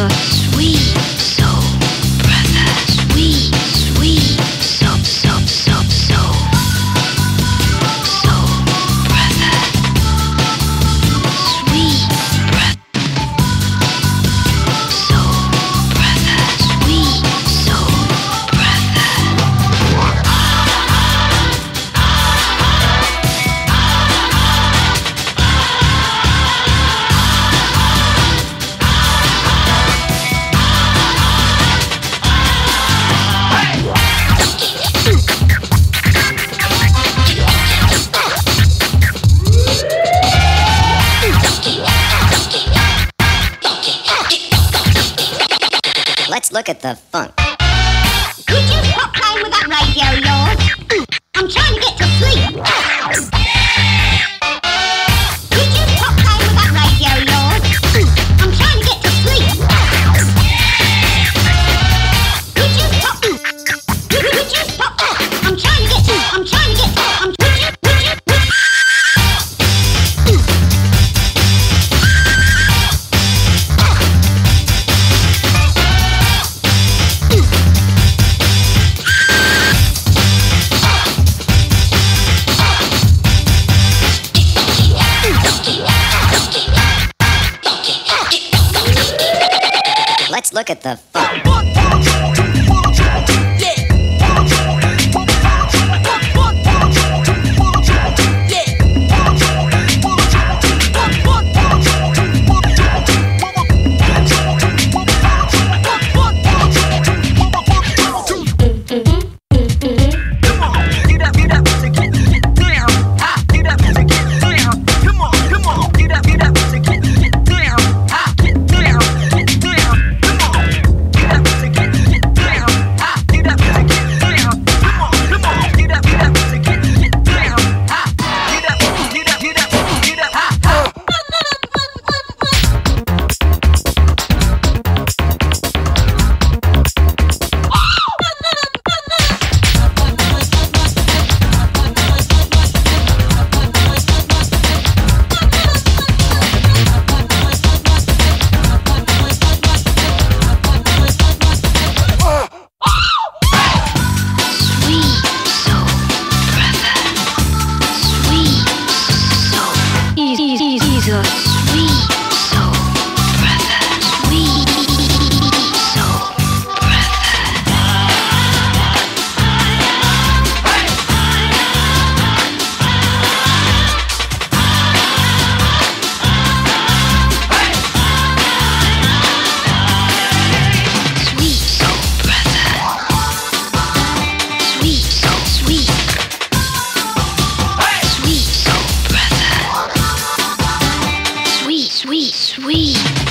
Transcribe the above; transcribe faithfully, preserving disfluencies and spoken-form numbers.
a sweet soul brother. Sweet, sweet soul, soul, soul, soul. Soul brother. Sweet brother. Soul brother. Sweet soul brother. Let's look at the funk. Could you stop playing with that radio of yours? I'm trying to get to sleep. Could you stop playing with that radio of yours? I'm trying to get to sleep. Could you stop? Could, could you stop? I'm trying to get to. I'm trying to get to. I'm. Would you? Would you? Would Let's look at the funk. Sweet, sweet.